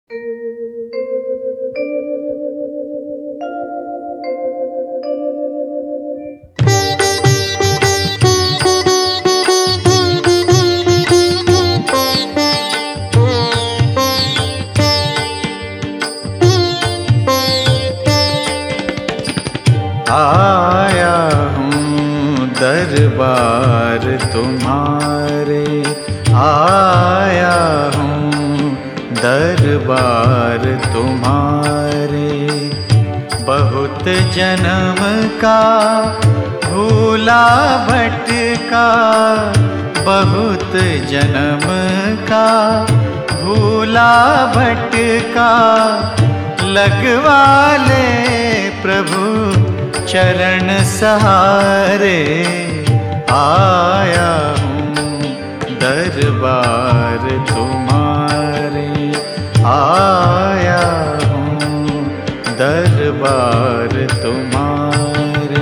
आया हूँ दरबार तुम्हारे, आया हूँ दरबार तुम्हारे। बहुत जन्म का भूला भटका, बहुत जन्म का भूला भटका। लगवा ले प्रभु चरण सहारे, आया हूँ दरबार तुम्हारे, आया हूँ दरबार तुम्हारे।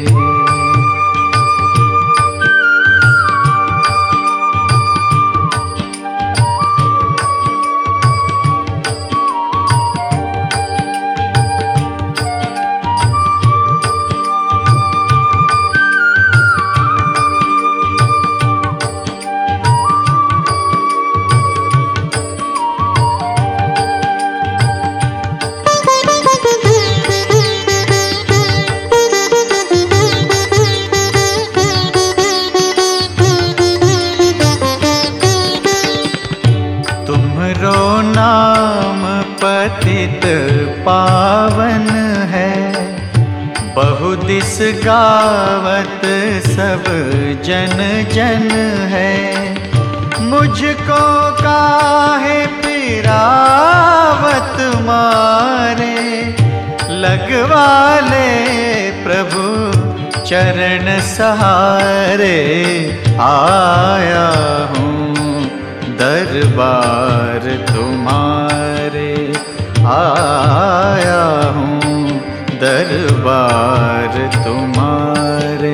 नाम पतित पावन है, बहुदिस गावत सब जन जन है। मुझको काहे पिरावत मारे, लगवा ले प्रभु चरण सहारे। आया हूँ दरबार तुम्हारे, आया हूँ दरबार तुम्हारे।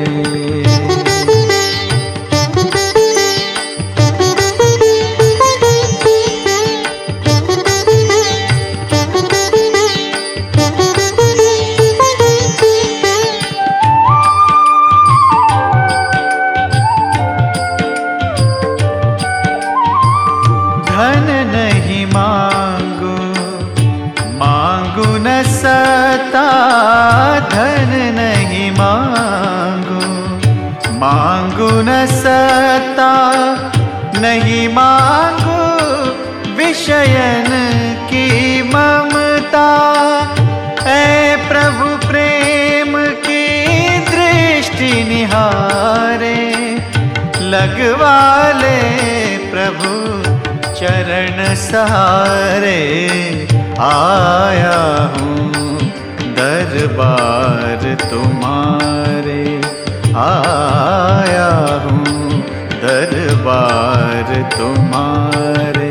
धन नहीं मांगू, मांगू न सता। धन नहीं मांगू, मांगू न सता। नहीं मांगू विषयन की ममता। ऐ प्रभु प्रेम की दृष्टि निहारे, लगवा ले प्रभु चरण सहारे। आया हूँ दरबार तुम्हारे, आया हूँ दरबार तुम्हारे।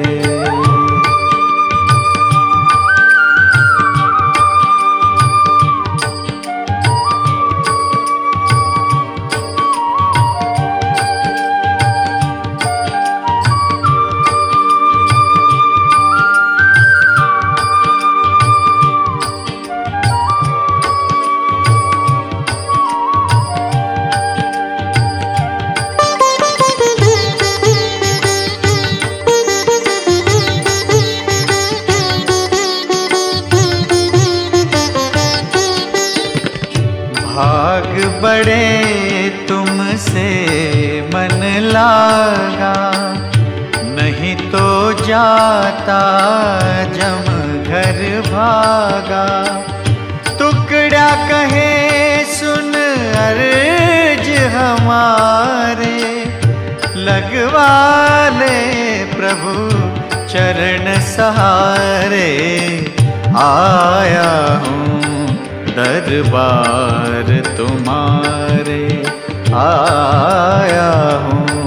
भाग बड़े तुमसे मन लागा, नहीं तो जाता जम घर भागा। टुकड़ा कहे सुन अर्ज हमारे, लगवा ले प्रभु चरण सहारे। आया हूँ दरबार तुम्हारे, आया हूँ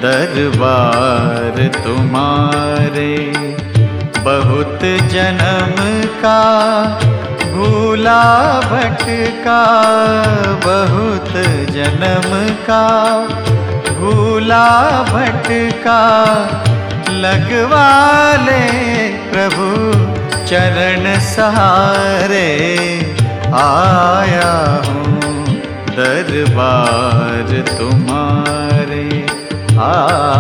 दरबार तुम्हारे। बहुत जन्म का भूला भटका, बहुत जन्म का भूला भटका। लगवा ले प्रभु चरण सहारे आया हूँ दरबार तुम्हारे।